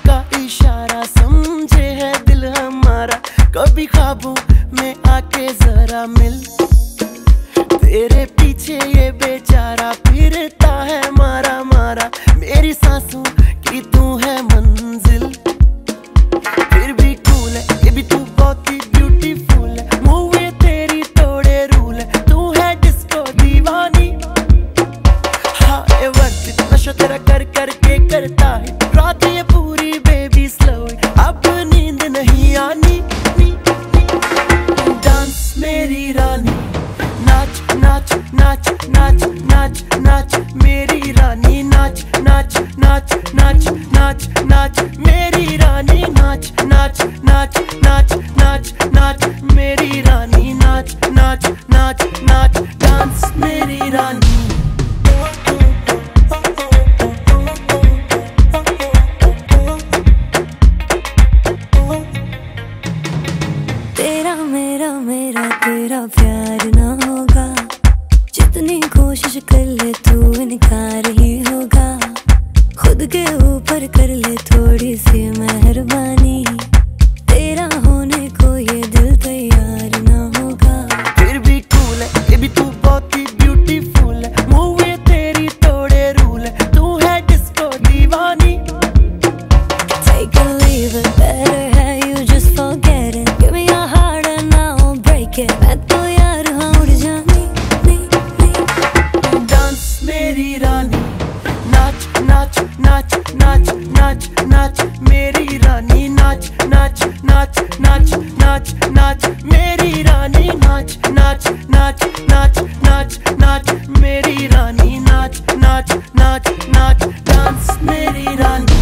का इशारा समझे है दिल हमारा, कभी ख्वाबों में आके जरा मिल। तेरे पीछे ये बेचारा फिरता है मारा मारा, मेरी सांसों की तू है मंजिल। फिर भी कूल है ये भी तू बहुत ही ब्यूटीफुल है, मूव ये तेरी तोड़े रूल है, तू है डिस्को दीवानी। हाँ ये वर्क नशा तेरा कर करके करता है, रात ये पूरी बेबी स्लो, अब नींद नहीं आनी। डांस मेरी रानी, नाच नाच नाच नाच नाच नाच मेरी रानी, नाच नाच नाच नाच नाच नाच मेरी रानी, नाच नाच नाच नाच नाच नाच मेरी रानी, नाच नाच नाच नाच डांस मेरी रानी। तेरा मेरा मेरा तेरा प्यार ना होगा, जितनी कोशिश कर ले तू इनकार ही होगा। खुद के ऊपर कर ले थोड़ी सी मेहरबानी, तेरा होने को ये दिल तैयार ना होगा। फिर भी कूल है ये भी तू बहुत ही ब्यूटीफुल है, मूव ये तेरी तोड़े रूल है, तू है डिस्को दीवानी। Take a leave it, better है you just forget it, give me your heart and I'll break it। मैं तो यार हाँ उड़ जानी डांस मेरी रानी, नाच नाच नाच नाच नाच नाच मेरी रानी, नाच नाच नाच नाच नाच नाच मेरी रानी, नाच नाच नाच नाच नाच नाच मेरी रानी, नाच नाच नाच नाच डांस मेरी रानी।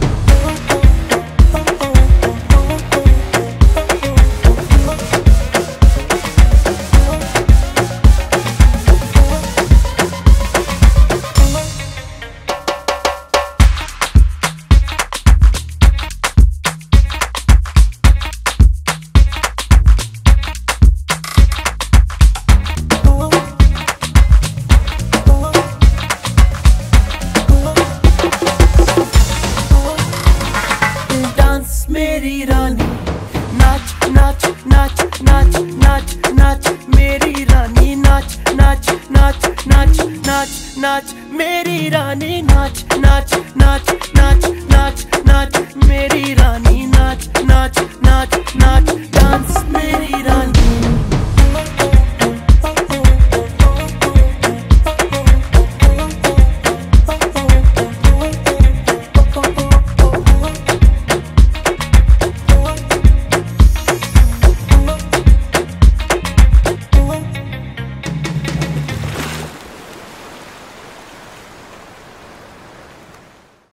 मेरी रानी, नाच नाच नाच नाच नाच नाच मेरी रानी, नाच नाच नाच नाच नाच नाच मेरी रानी, नाच नाच नाच नाच नाच नाच मेरी रानी, नाच नाच नाच नाच डांस